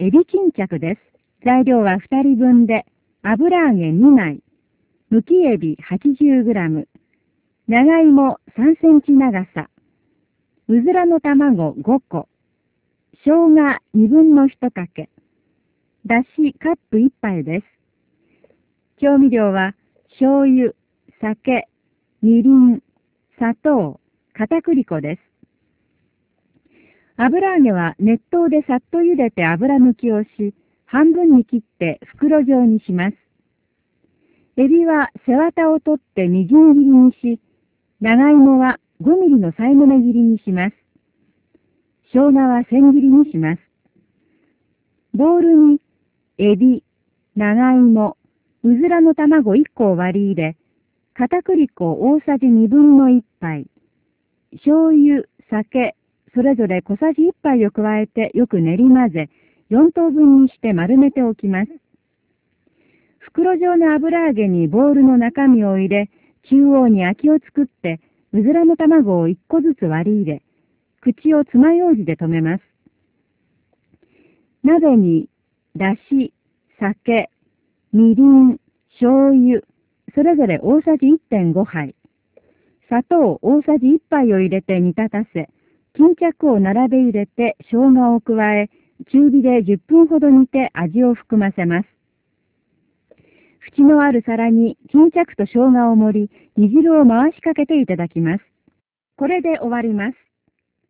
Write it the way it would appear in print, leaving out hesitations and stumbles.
エビ巾着です。材料は2人分で、油揚げ2枚、むきエビ 80g、長芋3センチ長さ、うずらの卵5個、生姜2分の1かけ、だしカップ1杯です。調味料は醤油、酒、みりん、砂糖、片栗粉です。油揚げは熱湯でさっと茹でて油抜きをし、半分に切って袋状にします。エビは背わたを取ってみじん切りにし、長芋は5ミリのさいの目切りにします。生姜は千切りにします。ボウルにエビ、長芋、うずらの卵1個を割り入れ、片栗粉大さじ2分の1杯、醤油、酒、それぞれ小さじ1杯を加えてよく練り混ぜ、4等分にして丸めておきます。袋状の油揚げにボウルの中身を入れ、中央に空きを作って、うずらの卵を1個ずつ割り入れ、口を爪楊枝で留めます。鍋に、だし、酒、みりん、醤油、それぞれ大さじ 1.5 杯、砂糖大さじ1杯を入れて煮立たせ、巾着を並べ入れて生姜を加え、中火で10分ほど煮て味を含ませます。縁のある皿に巾着と生姜を盛り、煮汁を回しかけていただきます。これで終わります。